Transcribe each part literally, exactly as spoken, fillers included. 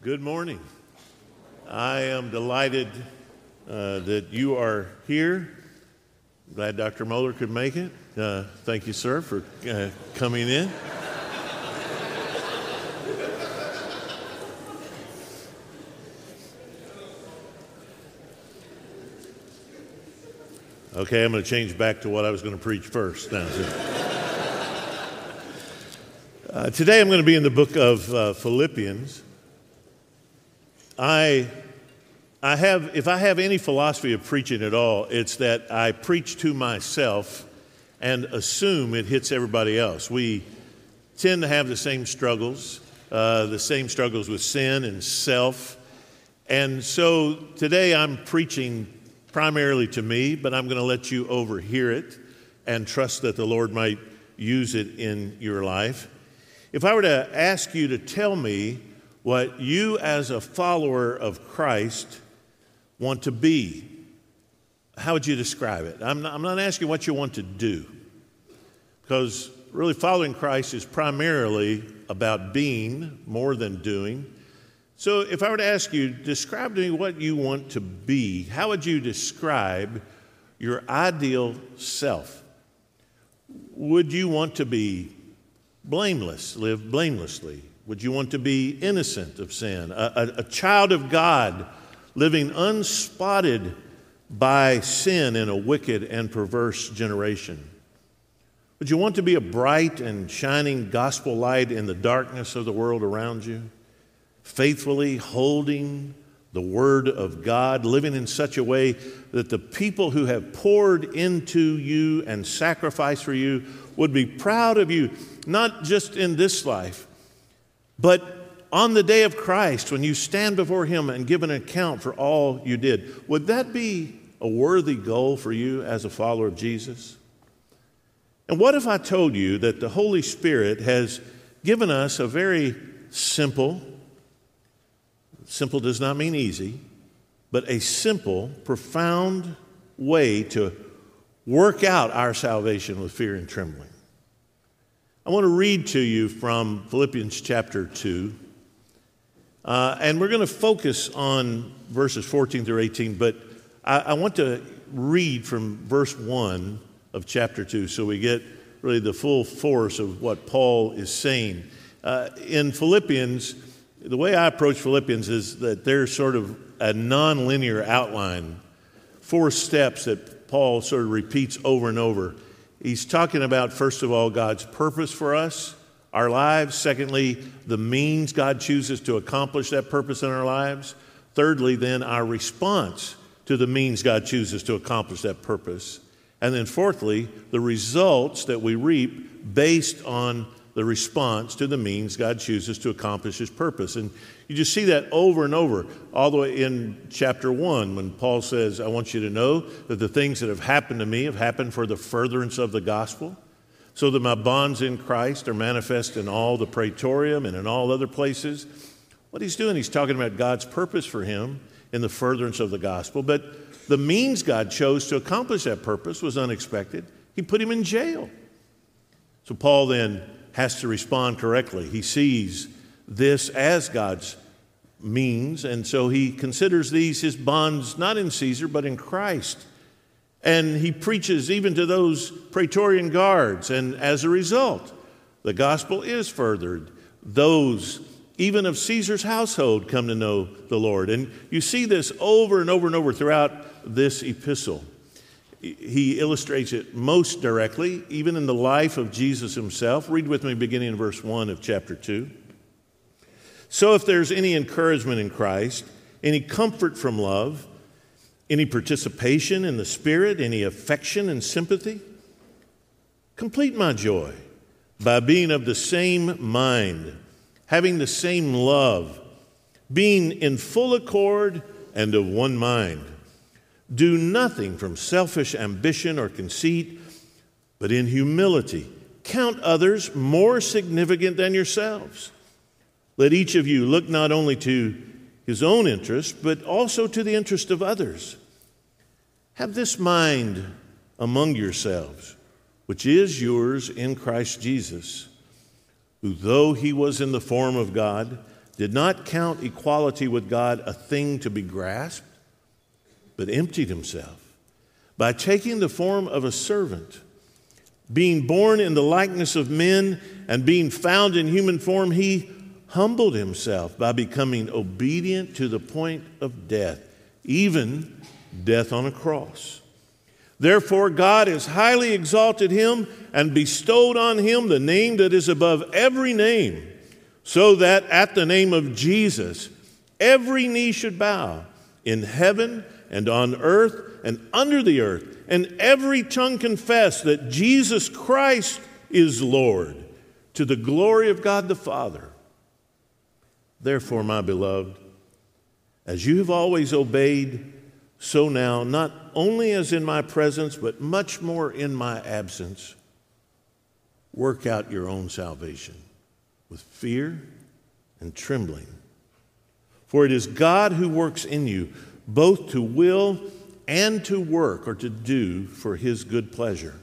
Good morning. I am delighted uh, that you are here. Glad Doctor Moeller could make it. Uh, thank you, sir, for uh, coming in. Okay, I'm going to change back to what I was going to preach first now. uh, today I'm going to be in the book of uh, Philippians. I, I have, if I have any philosophy of preaching at all, it's that I preach to myself and assume it hits everybody else. We tend to have the same struggles, uh, the same struggles with sin and self. And so today I'm preaching primarily to me, but I'm going to let you overhear it and trust that the Lord might use it in your life. If I were to ask you to tell me what you as a follower of Christ want to be, how would you describe it? I'm not, I'm not asking what you want to do, because really following Christ is primarily about being more than doing. So if I were to ask you, describe to me what you want to be, how would you describe your ideal self? Would you want to be blameless, live blamelessly? Would you want to be innocent of sin, a, a, a child of God living unspotted by sin in a wicked and perverse generation? Would you want to be a bright and shining gospel light in the darkness of the world around you? Faithfully holding the Word of God, living in such a way that the people who have poured into you and sacrificed for you would be proud of you, not just in this life, but on the day of Christ, when you stand before Him and give an account for all you did. Would that be a worthy goal for you as a follower of Jesus? And what if I told you that the Holy Spirit has given us a very simple, simple does not mean easy, but a simple, profound way to work out our salvation with fear and trembling? I want to read to you from Philippians chapter two, uh, and we're going to focus on verses fourteen through eighteen, but I, I want to read from verse one of chapter two so we get really the full force of what Paul is saying. Uh, in Philippians, the way I approach Philippians is that there's sort of a non-linear outline, four steps that Paul sort of repeats over and over. He's talking about, first of all, God's purpose for us, our lives. Secondly, the means God chooses to accomplish that purpose in our lives. Thirdly, then, our response to the means God chooses to accomplish that purpose. And then fourthly, the results that we reap based on the response to the means God chooses to accomplish His purpose. And you just see that over and over, all the way in chapter one, when Paul says, I want you to know that the things that have happened to me have happened for the furtherance of the gospel, so that my bonds in Christ are manifest in all the praetorium and in all other places. What he's doing, he's talking about God's purpose for him in the furtherance of the gospel, but the means God chose to accomplish that purpose was unexpected. He put him in jail. So Paul then has to respond correctly. He sees this as God's means, and so he considers these his bonds not in Caesar but in Christ. And he preaches even to those Praetorian guards, and as a result, the gospel is furthered. Those, even of Caesar's household, come to know the Lord. And you see this over and over and over throughout this epistle. He illustrates it most directly, even in the life of Jesus himself. Read with me beginning in verse one of chapter two. So if there's any encouragement in Christ, any comfort from love, any participation in the Spirit, any affection and sympathy, complete my joy by being of the same mind, having the same love, being in full accord and of one mind. Do nothing from selfish ambition or conceit, but in humility count others more significant than yourselves. Let each of you look not only to his own interest, but also to the interest of others. Have this mind among yourselves, which is yours in Christ Jesus, who though he was in the form of God, did not count equality with God a thing to be grasped, but emptied himself by taking the form of a servant. Being born in the likeness of men and being found in human form, he humbled himself by becoming obedient to the point of death, even death on a cross. Therefore, God has highly exalted him and bestowed on him the name that is above every name, so that at the name of Jesus, every knee should bow in heaven and on earth and under the earth, and every tongue confess that Jesus Christ is Lord, to the glory of God the Father. Therefore, my beloved, as you have always obeyed, so now, not only as in my presence, but much more in my absence, work out your own salvation with fear and trembling. For it is God who works in you, both to will and to work, or to do for his good pleasure.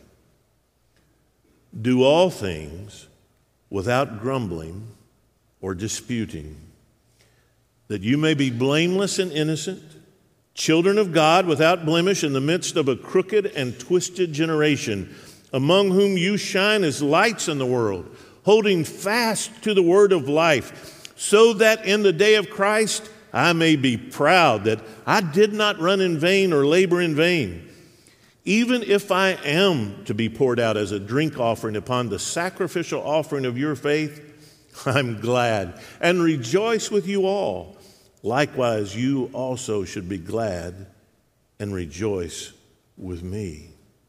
Do all things without grumbling or disputing, that you may be blameless and innocent, children of God without blemish in the midst of a crooked and twisted generation, among whom you shine as lights in the world, holding fast to the word of life, so that in the day of Christ I may be proud that I did not run in vain or labor in vain. Even if I am to be poured out as a drink offering upon the sacrificial offering of your faith, I'm glad and rejoice with you all. Likewise, you also should be glad and rejoice with me.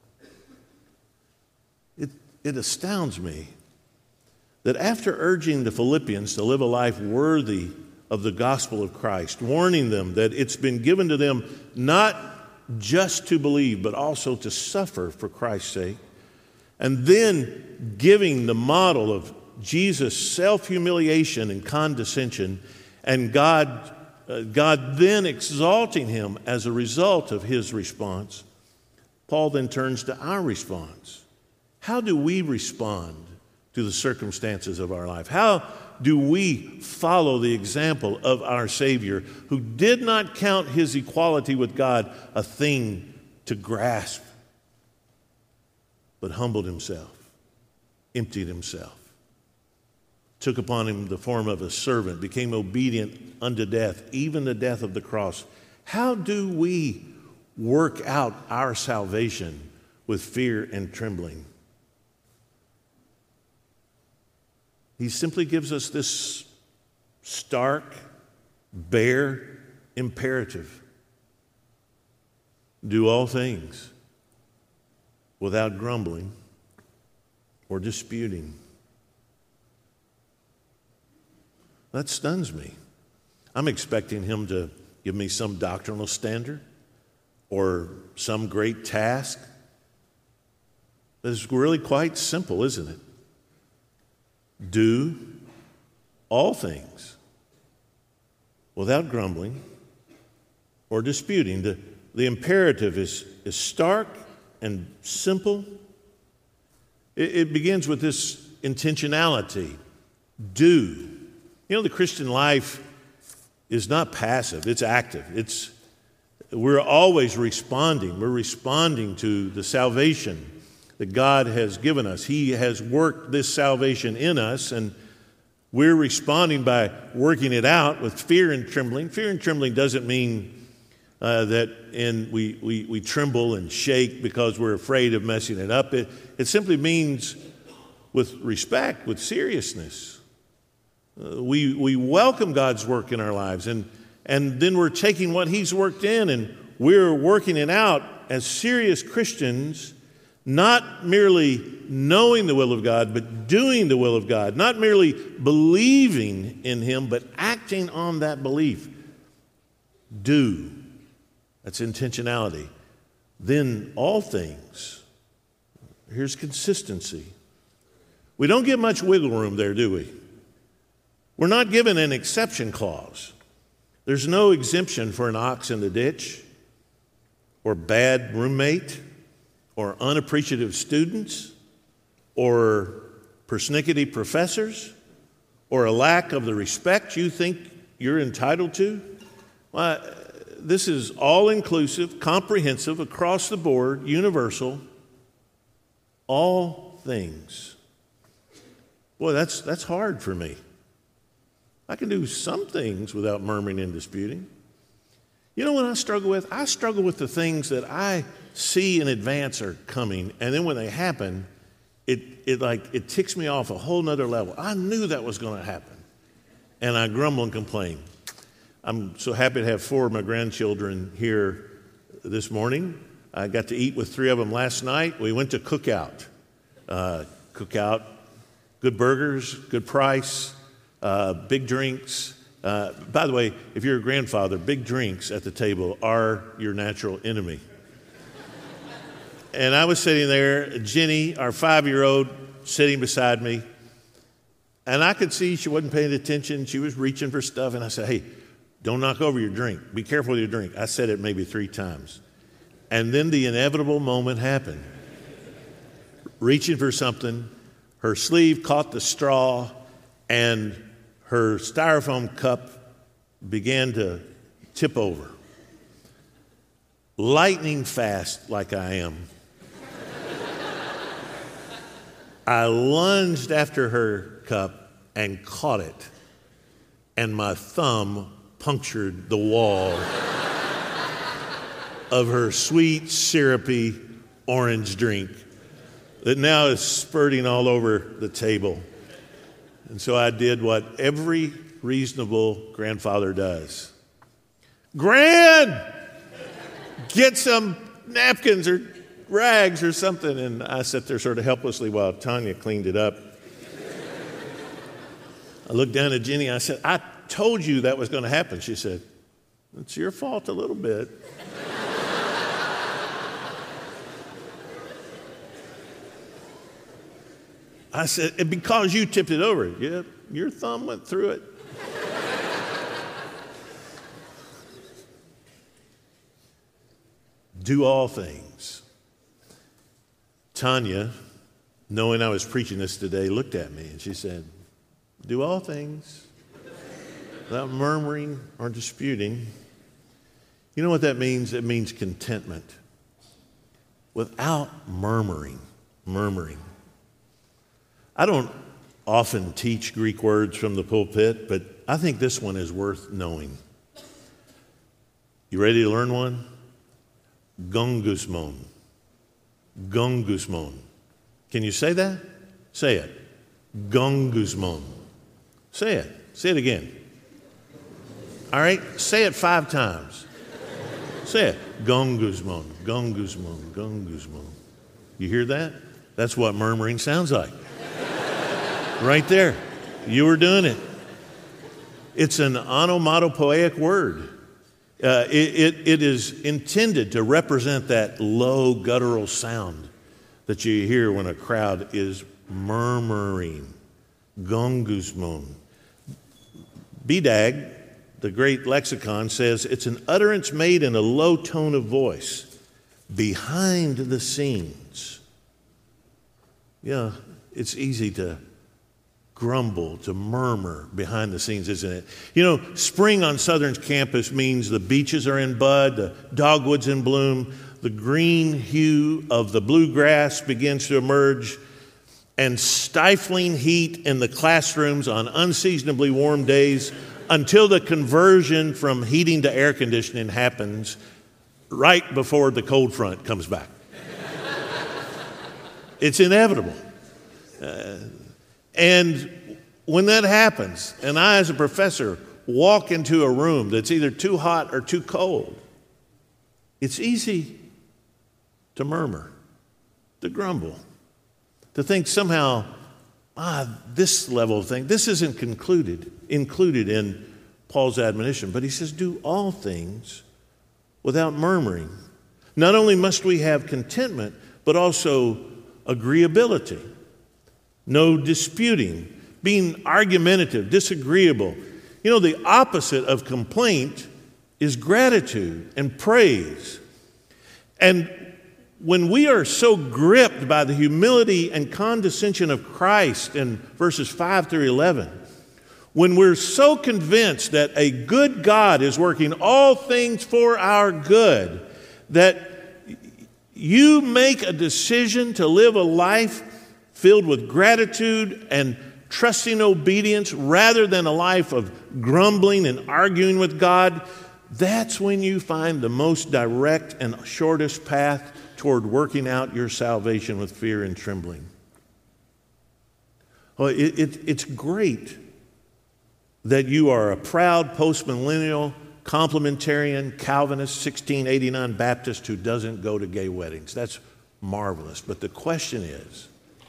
It, it astounds me that after urging the Philippians to live a life worthy of the gospel of Christ, warning them that it's been given to them not just to believe, but also to suffer for Christ's sake, and then giving the model of Jesus' self-humiliation and condescension, and God, uh, God then exalting him as a result of his response, Paul then turns to our response. How do we respond to the circumstances of our life? How do we follow the example of our Savior, who did not count his equality with God a thing to grasp, but humbled himself, emptied himself, took upon him the form of a servant, became obedient unto death, even the death of the cross? How do we work out our salvation with fear and trembling? He simply gives us this stark, bare imperative. Do all things without grumbling or disputing. That stuns me. I'm expecting him to give me some doctrinal standard or some great task. It's really quite simple, isn't it? Do all things without grumbling or disputing. The, the imperative is, is stark and simple. It, it begins with this intentionality. Do. You know, the Christian life is not passive, it's active. It's, we're always responding. We're responding to the salvation that God has given us. He has worked this salvation in us, and we're responding by working it out with fear and trembling. Fear and trembling doesn't mean uh, that in, we, we, we tremble and shake because we're afraid of messing it up. It, it simply means with respect, with seriousness. Uh, we, we welcome God's work in our lives, and, and then we're taking what he's worked in and we're working it out as serious Christians, not merely knowing the will of God, but doing the will of God. Not merely believing in him, but acting on that belief. Do. That's intentionality. Then all things. Here's consistency. We don't get much wiggle room there, do we? We're not given an exception clause. There's no exemption for an ox in the ditch, or bad roommate, or unappreciative students, or persnickety professors, or a lack of the respect you think you're entitled to? Well, this is all-inclusive, comprehensive, across the board, universal, all things. Boy, that's, that's hard for me. I can do some things without murmuring and disputing. You know what I struggle with? I struggle with the things that I see in advance are coming, and then when they happen, it, it like it ticks me off a whole nother level. I knew that was going to happen, and I grumble and complain. I'm so happy to have four of my grandchildren here this morning. I got to eat with three of them last night. We went to Cookout. Uh, Cookout, good burgers, good price, uh, big drinks. Uh, by the way, if you're a grandfather, big drinks at the table are your natural enemy. And I was sitting there, Jenny, our five-year-old, sitting beside me, and I could see she wasn't paying attention. She was reaching for stuff, and I said, hey, don't knock over your drink. Be careful with your drink. I said it maybe three times. And then the inevitable moment happened. Reaching for something, her sleeve caught the straw, and her styrofoam cup began to tip over. Lightning fast like I am, I lunged after her cup and caught it, and my thumb punctured the wall of her sweet, syrupy orange drink that now is spurting all over the table. And so I did what every reasonable grandfather does. Gran, get some napkins or rags or something. And I sat there sort of helplessly while Tanya cleaned it up. I looked down at Jenny. I said, I told you that was going to happen. She said, it's your fault a little bit. I said, and because you tipped it over. Yeah, your thumb went through it. Do all things. Tanya, knowing I was preaching this today, looked at me and she said, do all things without murmuring or disputing. You know what that means? It means contentment. Without murmuring, murmuring. I don't often teach Greek words from the pulpit, but I think this one is worth knowing. You ready to learn one? Gongusmon. Gongusmon. Can you say that? Say it. Gongusmon. Say it. Say it again. All right? Say it five times. Say it. Gongusmon. Gongusmon. Gongusmon. You hear that? That's what murmuring sounds like. Right there. You were doing it. It's an onomatopoeic word. Uh, it, it, it is intended to represent that low guttural sound that you hear when a crowd is murmuring. Gongusmon. B D A G, the great lexicon, says it's an utterance made in a low tone of voice, behind the scenes. Yeah, it's easy to grumble, to murmur behind the scenes, isn't it? You know, spring on Southern's campus means the beaches are in bud, the dogwoods in bloom, the green hue of the bluegrass begins to emerge, and stifling heat in the classrooms on unseasonably warm days until the conversion from heating to air conditioning happens right before the cold front comes back. It's inevitable. Uh, And when that happens, and I as a professor walk into a room that's either too hot or too cold, it's easy to murmur, to grumble, to think somehow, ah, this level of thing, this isn't concluded, included in Paul's admonition. But he says, do all things without murmuring. Not only must we have contentment, but also agreeability. No disputing, being argumentative, disagreeable. You know, the opposite of complaint is gratitude and praise. And when we are so gripped by the humility and condescension of Christ in verses five through eleven, when we're so convinced that a good God is working all things for our good, that you make a decision to live a life filled with gratitude and trusting obedience rather than a life of grumbling and arguing with God, that's when you find the most direct and shortest path toward working out your salvation with fear and trembling. Well, it, it, it's great that you are a proud postmillennial, complementarian, Calvinist, sixteen eighty-nine Baptist who doesn't go to gay weddings. That's marvelous. But the question is,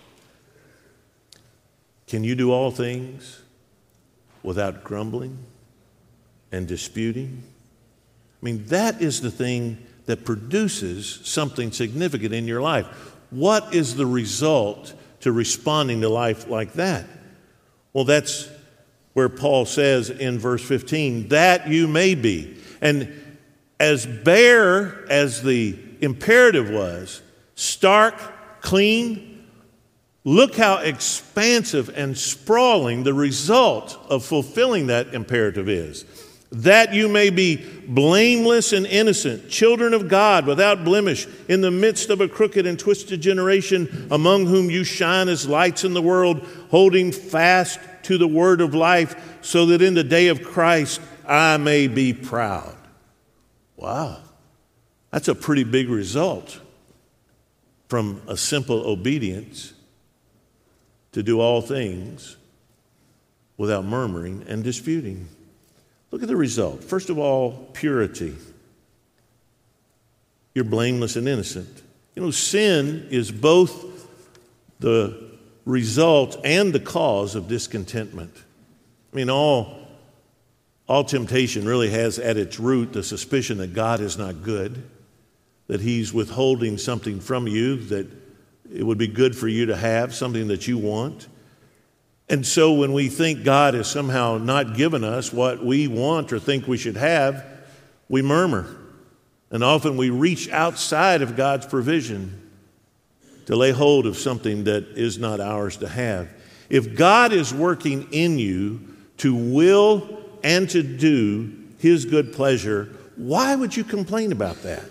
can you do all things without grumbling and disputing? I mean, that is the thing that produces something significant in your life. What is the result to responding to life like that? Well, that's where Paul says in verse fifteen, that you may be. And as bare as the imperative was, stark, clean, look how expansive and sprawling the result of fulfilling that imperative is. That you may be blameless and innocent, children of God without blemish, in the midst of a crooked and twisted generation, among whom you shine as lights in the world, holding fast to the word of life, so that in the day of Christ I may be proud. Wow, that's a pretty big result from a simple obedience to do all things without murmuring and disputing. Look at the result. First of all, purity. You're blameless and innocent. You know, sin is both the result and the cause of discontentment. I mean, all, all temptation really has at its root the suspicion that God is not good, that he's withholding something from you that it would be good for you to have, something that you want. And so when we think God has somehow not given us what we want or think we should have, we murmur. And often we reach outside of God's provision to lay hold of something that is not ours to have. If God is working in you to will and to do his good pleasure, why would you complain about that?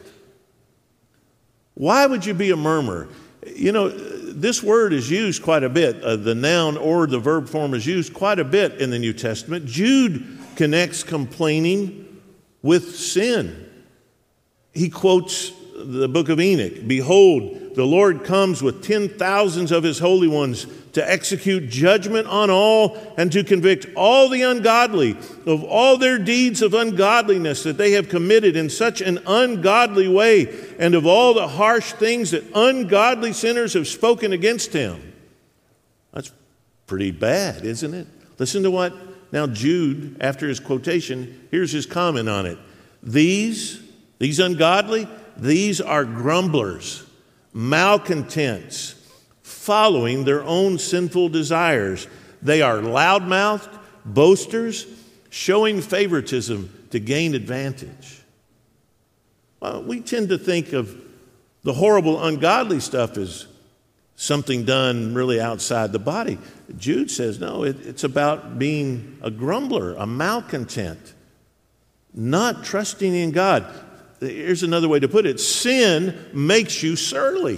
Why would you be a murmurer? You know, this word is used quite a bit. Uh, the noun or the verb form is used quite a bit in the New Testament. Jude connects complaining with sin. He quotes the book of Enoch. Behold, the Lord comes with ten thousands of his holy ones to execute judgment on all and to convict all the ungodly of all their deeds of ungodliness that they have committed in such an ungodly way, and of all the harsh things that ungodly sinners have spoken against him. That's pretty bad, isn't it? Listen to what now Jude, after his quotation, here's his comment on it. These, these ungodly, these are grumblers, malcontents, following their own sinful desires. They are loudmouthed, boasters, showing favoritism to gain advantage. Well, we tend to think of the horrible, ungodly stuff as something done really outside the body. Jude says, no, it, it's about being a grumbler, a malcontent, not trusting in God. Here's another way to put it. Sin makes you surly.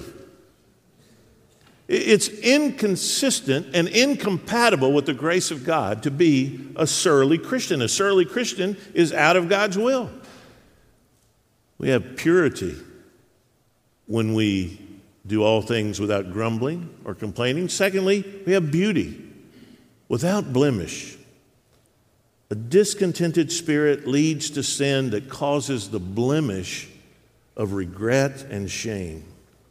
It's inconsistent and incompatible with the grace of God to be a surly Christian. A surly Christian is out of God's will. We have purity when we do all things without grumbling or complaining. Secondly, we have beauty without blemish. A discontented spirit leads to sin that causes the blemish of regret and shame.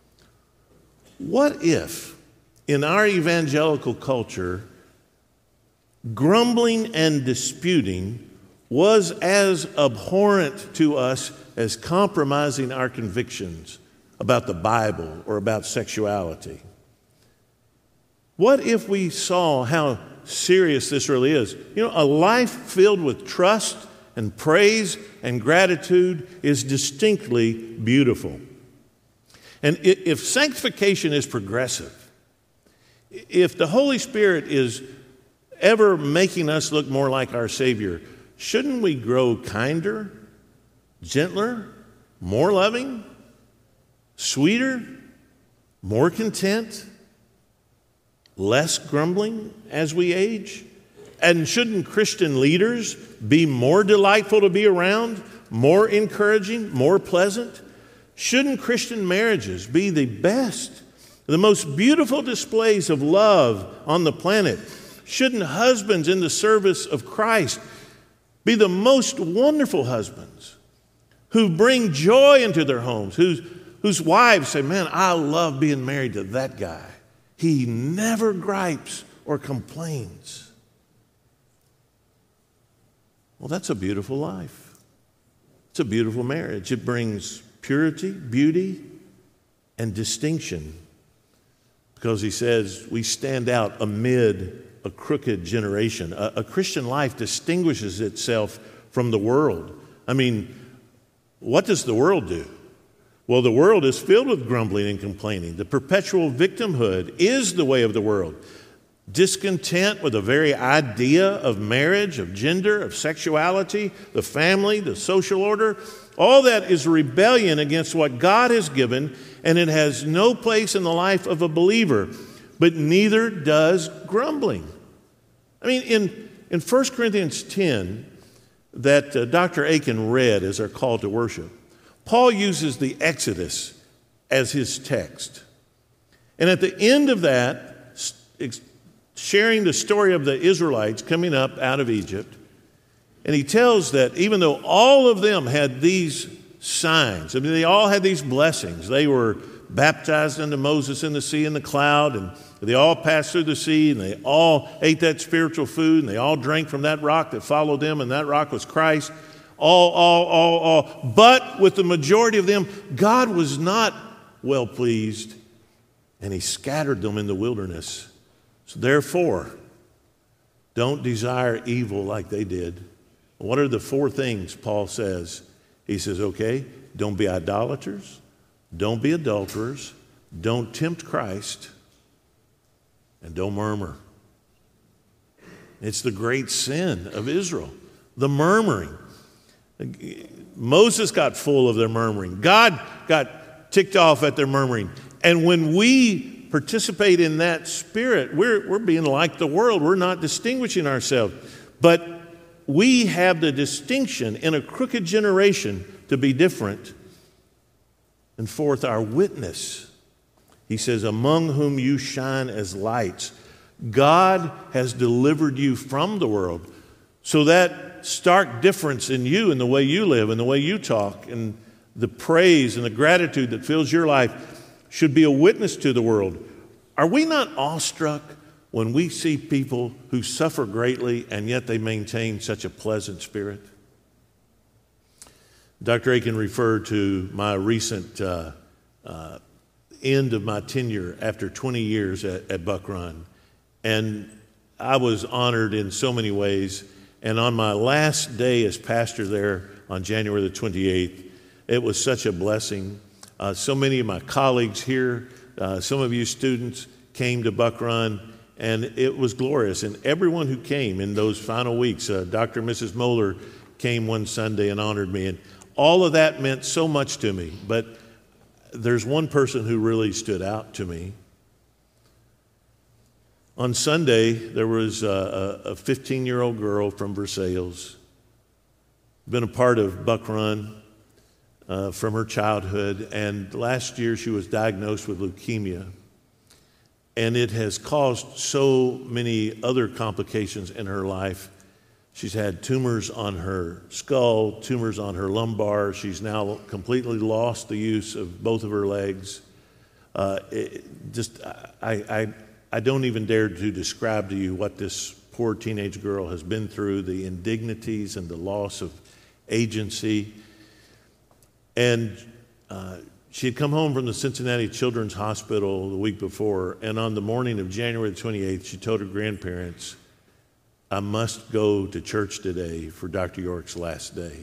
What if, in our evangelical culture, grumbling and disputing was as abhorrent to us as compromising our convictions about the Bible or about sexuality? What if we saw how serious this really is? You know, a life filled with trust and praise and gratitude is distinctly beautiful. And if sanctification is progressive, if the Holy Spirit is ever making us look more like our Savior, shouldn't we grow kinder, gentler, more loving, sweeter, more content, less grumbling as we age? And shouldn't Christian leaders be more delightful to be around, more encouraging, more pleasant? Shouldn't Christian marriages be the best, the most beautiful displays of love on the planet? Shouldn't husbands in the service of Christ be the most wonderful husbands who bring joy into their homes, whose, whose wives say, man, I love being married to that guy. He never gripes or complains. Well, that's a beautiful life. It's a beautiful marriage. It brings purity, beauty, and distinction, because he says we stand out amid a crooked generation. A, a Christian life distinguishes itself from the world. I mean, what does the world do? Well, the world is filled with grumbling and complaining. The perpetual victimhood is the way of the world. Discontent with the very idea of marriage, of gender, of sexuality, the family, the social order, all that is rebellion against what God has given, and it has no place in the life of a believer. But neither does grumbling. I mean, in, in First Corinthians ten, that uh, Doctor Aiken read as our call to worship, Paul uses the Exodus as his text. And at the end of that, sharing the story of the Israelites coming up out of Egypt, and he tells that even though all of them had these signs, I mean, they all had these blessings. They were baptized into Moses in the sea in the cloud, and they all passed through the sea, and they all ate that spiritual food, and they all drank from that rock that followed them, and that rock was Christ. All, all, all, all. But with the majority of them, God was not well pleased, and he scattered them in the wilderness. So therefore, don't desire evil like they did. What are the four things Paul says? He says, okay, don't be idolaters, don't be adulterers, don't tempt Christ, and don't murmur. It's the great sin of Israel, the murmuring. Moses got full of their murmuring. God got ticked off at their murmuring. And when we participate in that spirit, we're, we're being like the world. We're not distinguishing ourselves. But we have the distinction in a crooked generation to be different. And fourth, our witness. He says, among whom you shine as lights. God has delivered you from the world. So that stark difference in you and the way you live and the way you talk and the praise and the gratitude that fills your life should be a witness to the world. Are we not awestruck when we see people who suffer greatly and yet they maintain such a pleasant spirit? Doctor Aiken referred to my recent uh, uh, end of my tenure after twenty years at, at Buck Run. And I was honored in so many ways. And on my last day as pastor there on January the twenty-eighth, it was such a blessing. Uh, so many of my colleagues here, uh, some of you students came to Buck Run, and it was glorious. And everyone who came in those final weeks, uh, Doctor and Missus Moeller came one Sunday and honored me. And all of that meant so much to me. But there's one person who really stood out to me. On Sunday, there was a fifteen-year-old girl from Versailles, been a part of Buck Run uh, from her childhood, and last year she was diagnosed with leukemia. And it has caused so many other complications in her life. She's had tumors on her skull, tumors on her lumbar. She's now completely lost the use of both of her legs. Uh, it, just, I, I, I don't even dare to describe to you what this poor teenage girl has been through, the indignities and the loss of agency. And uh, she had come home from the Cincinnati Children's Hospital the week before, and on the morning of January the twenty-eighth, she told her grandparents, I must go to church today for Doctor York's last day.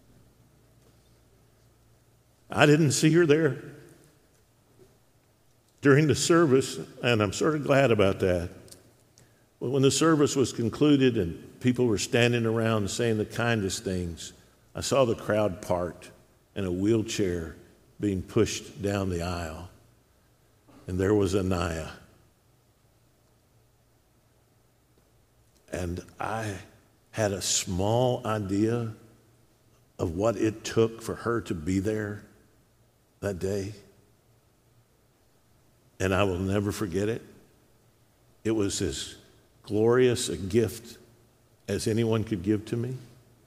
I didn't see her there during the service, and I'm sort of glad about that. When the service was concluded and people were standing around saying the kindest things, I saw the crowd part and a wheelchair being pushed down the aisle. And there was Anaya. And I had a small idea of what it took for her to be there that day. And I will never forget it. It was as glorious a gift as anyone could give to me.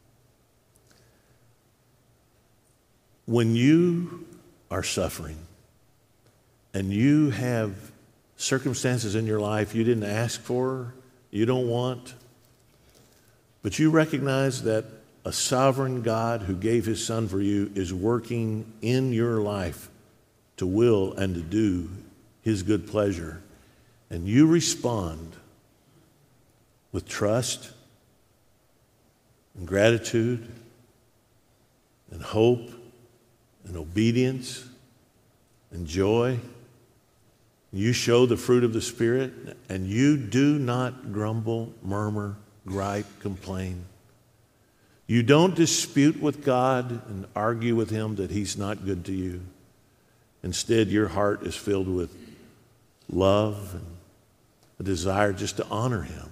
When you are suffering and you have circumstances in your life you didn't ask for, you don't want, but you recognize that a sovereign God who gave his son for you is working in your life to will and to do his good pleasure, and you respond with trust and gratitude and hope and obedience and joy. You show the fruit of the Spirit, and you do not grumble, murmur, gripe, complain. You don't dispute with God and argue with him that he's not good to you. Instead, your heart is filled with love and a desire just to honor him.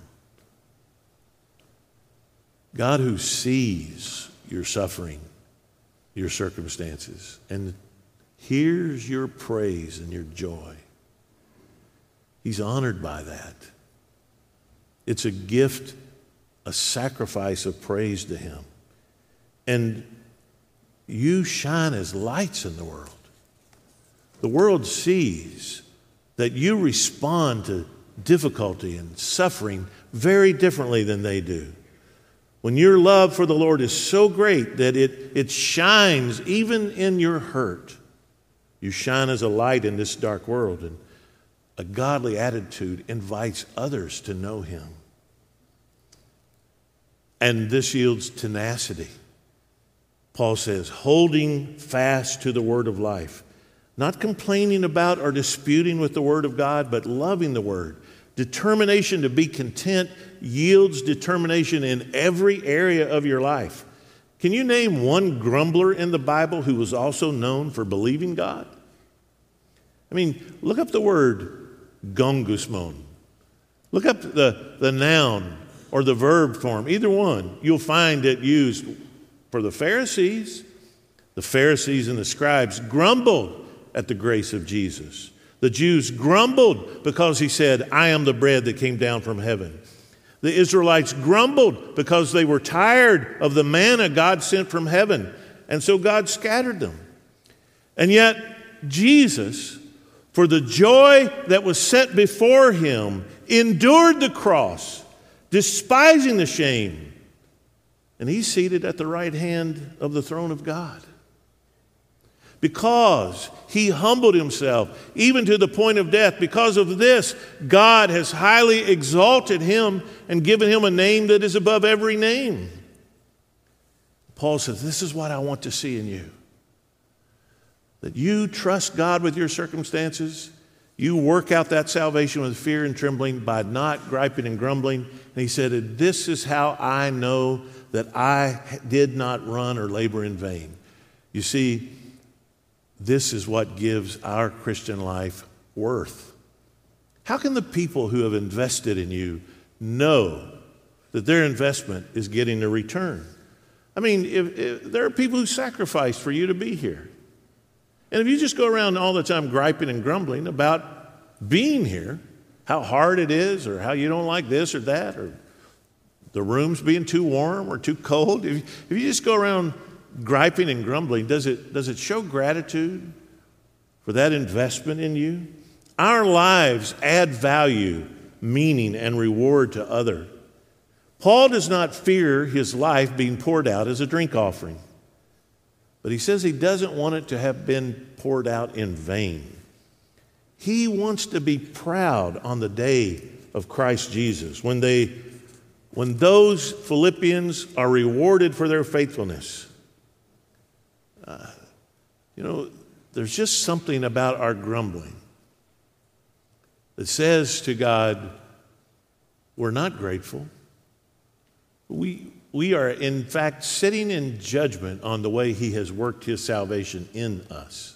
God who sees your suffering, your circumstances, and hears your praise and your joy. He's honored by that. It's a gift, a sacrifice of praise to him. And you shine as lights in the world. The world sees that you respond to difficulty and suffering very differently than they do. When your love for the Lord is so great that it, it shines even in your hurt, you shine as a light in this dark world, and a godly attitude invites others to know him. And this yields tenacity. Paul says, holding fast to the word of life, not complaining about or disputing with the word of God, but loving the word. Determination to be content yields determination in every area of your life. Can you name one grumbler in the Bible who was also known for believing God? I mean, look up the word gongusmon. Look up the, the noun or the verb form, either one. You'll find it used for the Pharisees. The Pharisees and the scribes grumbled at the grace of Jesus. The Jews grumbled because he said, I am the bread that came down from heaven. The Israelites grumbled because they were tired of the manna God sent from heaven, and so God scattered them. And yet, Jesus, for the joy that was set before him, endured the cross, despising the shame, and he's seated at the right hand of the throne of God. Because he humbled himself, even to the point of death. Because of this, God has highly exalted him and given him a name that is above every name. Paul says, this is what I want to see in you. That you trust God with your circumstances. You work out that salvation with fear and trembling by not griping and grumbling. And he said, this is how I know that I did not run or labor in vain. You see, this is what gives our Christian life worth. How can the people who have invested in you know that their investment is getting a return? I mean, if, if there are people who sacrificed for you to be here. And if you just go around all the time griping and grumbling about being here, how hard it is, or how you don't like this or that, or the room's being too warm or too cold, if, if you just go around griping and grumbling, does it, does it show gratitude for that investment in you? Our lives add value, meaning, and reward to others. Paul does not fear his life being poured out as a drink offering, but he says he doesn't want it to have been poured out in vain. He wants to be proud on the day of Christ Jesus, when they, when those Philippians are rewarded for their faithfulness. Uh, you know, there's just something about our grumbling that says to God, we're not grateful. We, we are, in fact, sitting in judgment on the way he has worked his salvation in us.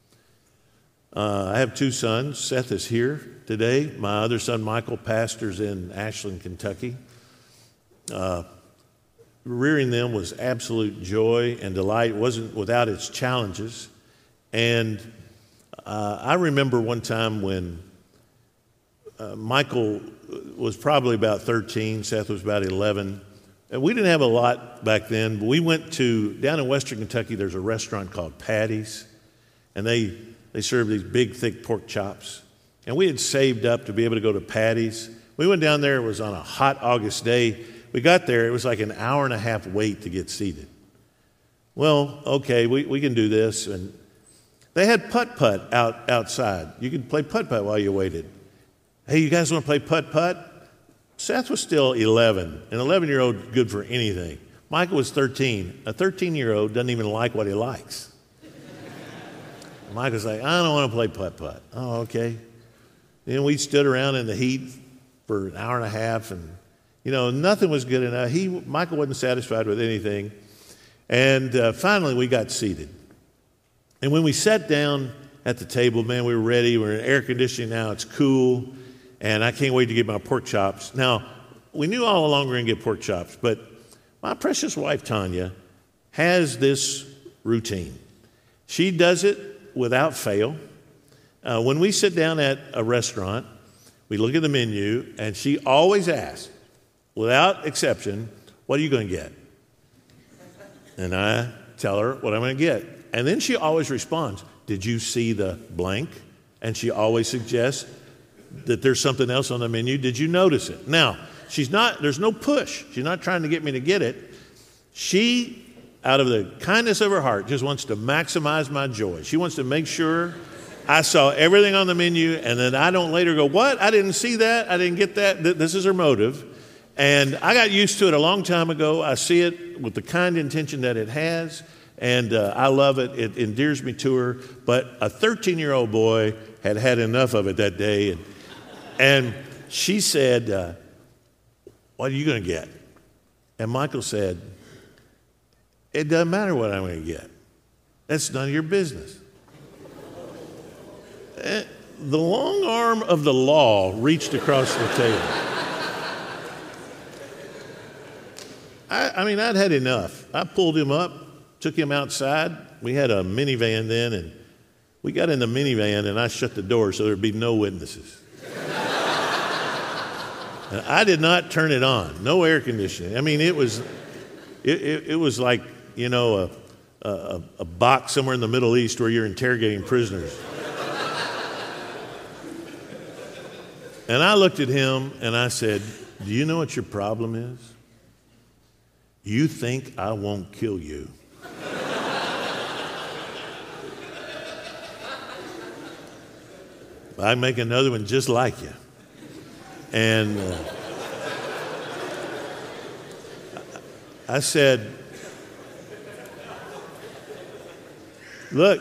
Uh, I have two sons. Seth is here today. My other son, Michael, pastors in Ashland, Kentucky. Uh, rearing them was absolute joy and delight. It wasn't without its challenges. And uh, I remember one time when uh, Michael was probably about thirteen, Seth was about eleven. And we didn't have a lot back then, but we went to, down in Western Kentucky, there's a restaurant called Patty's, and they, they serve these big, thick pork chops. And we had saved up to be able to go to Patty's. We went down there, it was on a hot August day. We got there, it was like an hour and a half wait to get seated. Well, okay, we, we can do this. And they had putt-putt out outside. You could play putt-putt while you waited. Hey, you guys want to play putt-putt? Seth was still eleven, an eleven-year-old good for anything. Michael was thirteen. A thirteen-year-old doesn't even like what he likes. Michael's like, I don't want to play putt-putt. Oh, okay. Then we stood around in the heat for an hour and a half, and, you know, nothing was good enough. He, Michael wasn't satisfied with anything. And uh, finally, we got seated. And when we sat down at the table, man, we were ready. We're in air conditioning now. It's cool. And I can't wait to get my pork chops. Now, we knew all along we were going to get pork chops, but my precious wife, Tanya, has this routine. She does it without fail. Uh, when we sit down at a restaurant, we look at the menu, and she always asks, without exception, what are you going to get? And I tell her what I'm going to get. And then she always responds, did you see the blank? And she always suggests that there's something else on the menu. Did you notice it? Now, she's not, there's no push. She's not trying to get me to get it. She, out of the kindness of her heart, just wants to maximize my joy. She wants to make sure I saw everything on the menu and then I don't later go, what? I didn't see that. I didn't get that. This is her motive. And I got used to it a long time ago. I see it with the kind intention that it has. And uh, I love it. It endears me to her. But a thirteen-year-old boy had had enough of it that day. And, and she said, uh, what are you going to get? And Michael said, it doesn't matter what I'm going to get. That's none of your business. And the long arm of the law reached across the table. I, I mean, I'd had enough. I pulled him up, took him outside. We had a minivan then, and we got in the minivan, and I shut the door so there'd be no witnesses. And I did not turn it on. No air conditioning. I mean, it was, it, it, it was like, you know, a, a, a box somewhere in the Middle East where you're interrogating prisoners. And I looked at him and I said, do you know what your problem is? You think I won't kill you. I'd make another one just like you. And uh, I said, look,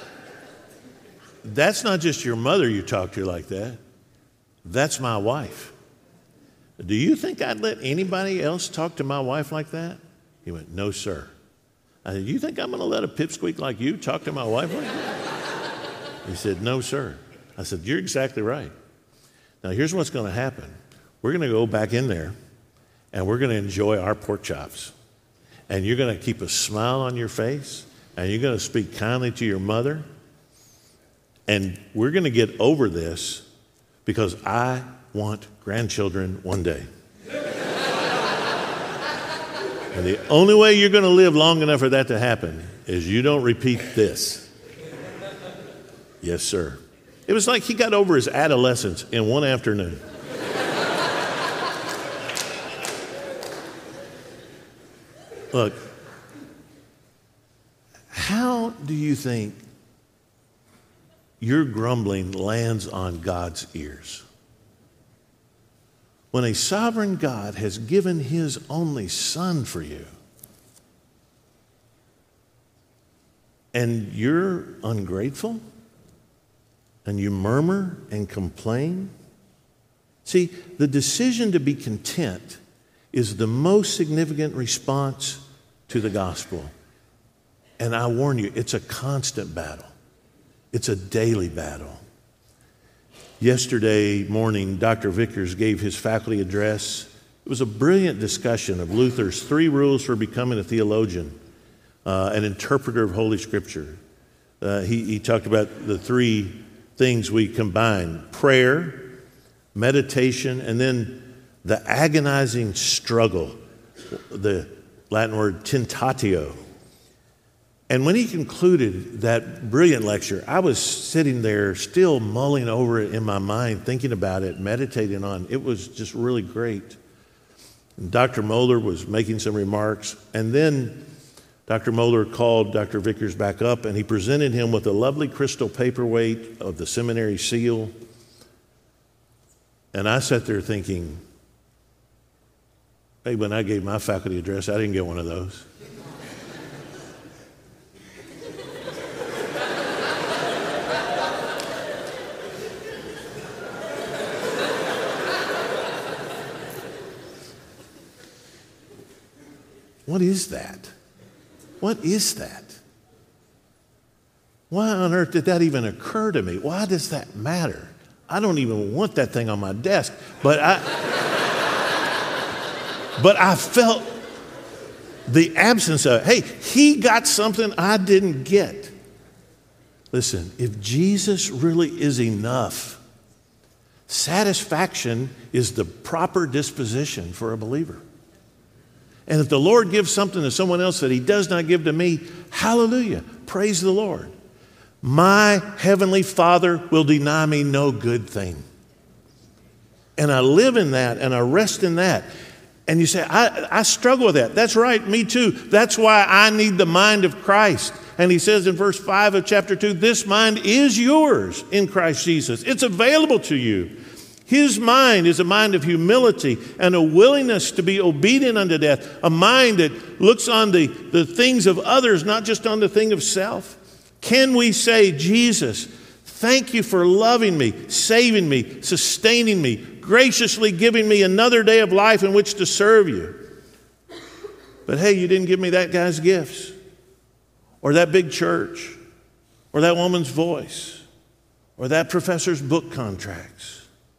that's not just your mother you talk to like that. That's my wife. Do you think I'd let anybody else talk to my wife like that? He went, no, sir. I said, you think I'm going to let a pipsqueak like you talk to my wife like that? He said, no, sir. I said, you're exactly right. Now, here's what's going to happen. We're going to go back in there, and we're going to enjoy our pork chops. And you're going to keep a smile on your face, and you're going to speak kindly to your mother. And we're going to get over this because I want grandchildren one day. And the only way you're going to live long enough for that to happen is you don't repeat this. Yes, sir. It was like he got over his adolescence in one afternoon. Look, how do you think your grumbling lands on God's ears? When a sovereign God has given his only son for you, and you're ungrateful, and you murmur and complain, See, the decision to be content is the most significant response to the gospel. And I warn you, it's a constant battle. It's a daily battle. Yesterday morning, Doctor Vickers gave his faculty address. It was a brilliant discussion of Luther's three rules for becoming a theologian, uh, an interpreter of Holy Scripture. Uh, he, he talked about the three things we combine: prayer, meditation, and then the agonizing struggle, the Latin word tentatio. And when he concluded that brilliant lecture, I was sitting there still mulling over it in my mind, thinking about it, meditating on it. It was just really great. And Doctor Moeller was making some remarks, and then Doctor Moeller called Doctor Vickers back up, and he presented him with a lovely crystal paperweight of the seminary seal. And I sat there thinking, hey, when I gave my faculty address, I didn't get one of those. What is that? What is that? Why on earth did that even occur to me? Why does that matter? I don't even want that thing on my desk, but I but I felt the absence of, hey, he got something I didn't get. Listen, if Jesus really is enough, satisfaction is the proper disposition for a believer. And if the Lord gives something to someone else that he does not give to me, hallelujah, praise the Lord. My heavenly Father will deny me no good thing. And I live in that and I rest in that. And you say, I, I struggle with that. That's right, me too. That's why I need the mind of Christ. And he says in verse five of chapter two, this mind is yours in Christ Jesus. It's available to you. His mind is a mind of humility and a willingness to be obedient unto death, a mind that looks on the, the things of others, not just on the thing of self. Can we say, Jesus, thank you for loving me, saving me, sustaining me, graciously giving me another day of life in which to serve you. But hey, you didn't give me that guy's gifts, or that big church, or that woman's voice, or that professor's book contracts.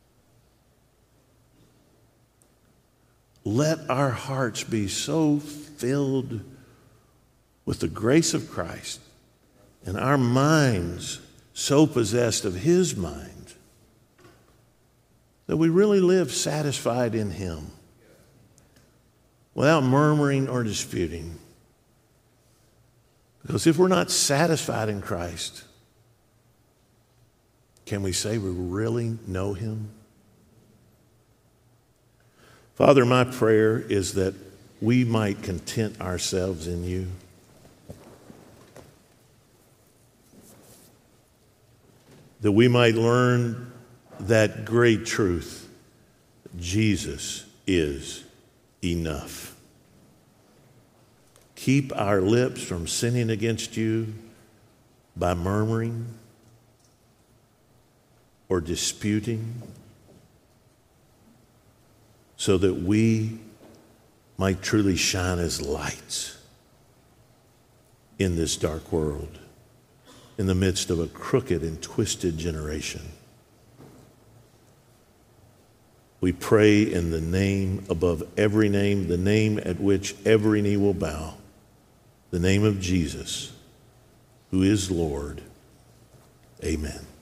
Let our hearts be so filled with the grace of Christ and our minds so possessed of his mind that we really live satisfied in him without murmuring or disputing. Because if we're not satisfied in Christ, can we say we really know him? Father, my prayer is that we might content ourselves in you. That we might learn that great truth: Jesus is enough. Keep our lips from sinning against you by murmuring or disputing, so that we might truly shine as lights in this dark world, in the midst of a crooked and twisted generation. We pray in the name above every name, the name at which every knee will bow, the name of Jesus, who is Lord. Amen.